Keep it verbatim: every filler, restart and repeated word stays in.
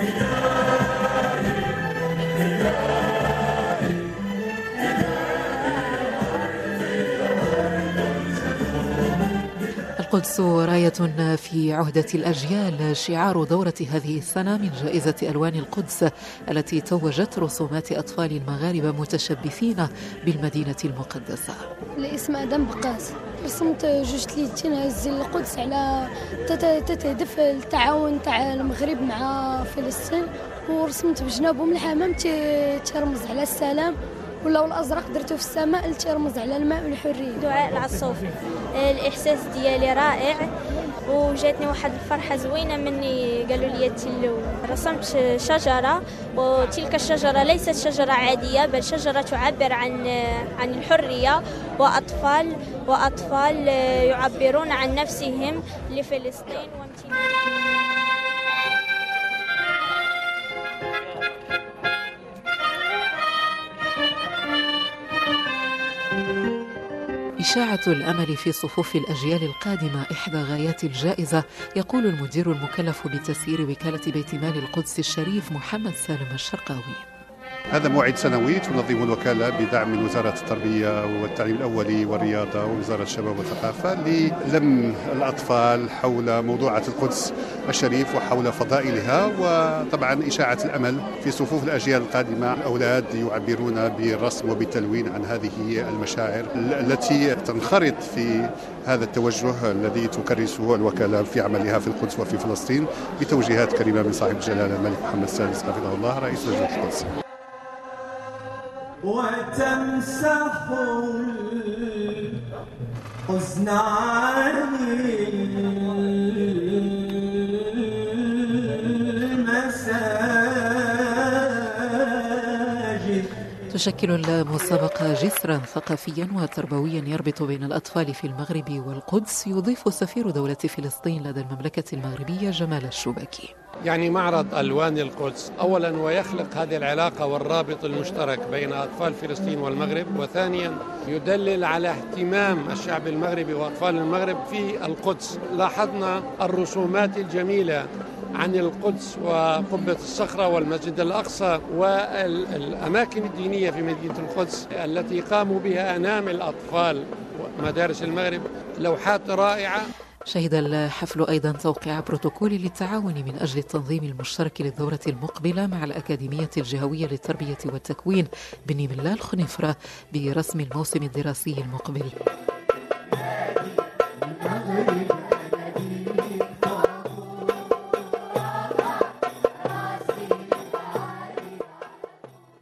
القدس راية في عهدة الأجيال، شعار دورة هذه السنة من جائزة ألوان القدس التي توجت رسومات أطفال المغاربة متشبثين بالمدينة المقدسة. الاسم آدم بقاس، رسمت جوج تليتين هزين القدس على تتهدف التعاون تاع المغرب مع فلسطين، ورسمت بجنابهم الحمام ترمز على السلام، واللون الازرق درته في السماء ترمز على الماء والحريه. دعاء العصوفي، الاحساس ديالي رائع وجاتني واحد الفرحه زوينه مني قالوا لي تلو. رسمت شجره، وتلك الشجره ليست شجره عاديه بل شجره تعبر عن عن الحريه، واطفال واطفال يعبرون عن نفسهم لفلسطين وامتنان. إشاعة الأمل في صفوف الأجيال القادمة إحدى غايات الجائزة، يقول المدير المكلف بتسيير وكالة بيت مال القدس الشريف محمد سالم الشرقاوي. هذا موعد سنوي تنظم الوكالة بدعم من وزارة التربية والتعليم الأولي والرياضة ووزارة الشباب والثقافة للم الأطفال حول موضوعات القدس الشريف وحول فضائلها، وطبعا إشاعة الأمل في صفوف الأجيال القادمة. الأولاد يعبرون بالرسم وبالتلوين عن هذه المشاعر التي تنخرط في هذا التوجه الذي تكرسه الوكالة في عملها في القدس وفي فلسطين بتوجيهات كريمة من صاحب الجلالة الملك محمد السادس حفظه الله رئيس لجنة القدس. وتمسح الحزن عن المساجد. تشكل المسابقة جسرا ثقافيا وتربويا يربط بين الأطفال في المغرب والقدس، يضيف سفير دولة فلسطين لدى المملكة المغربية جمال الشبكي. يعني معرض ألوان القدس أولا ويخلق هذه العلاقة والرابط المشترك بين أطفال فلسطين والمغرب، وثانيا يدلل على اهتمام الشعب المغربي وأطفال المغرب في القدس. لاحظنا الرسومات الجميلة عن القدس وقبة الصخرة والمسجد الأقصى والأماكن الدينية في مدينة القدس التي قاموا بها أنام الأطفال ومدارس المغرب، لوحات رائعة. شهد الحفل أيضا توقيع بروتوكول للتعاون من أجل التنظيم المشترك للدورة المقبلة مع الأكاديمية الجهوية للتربية والتكوين بني ملال خنيفرة برسم الموسم الدراسي المقبل.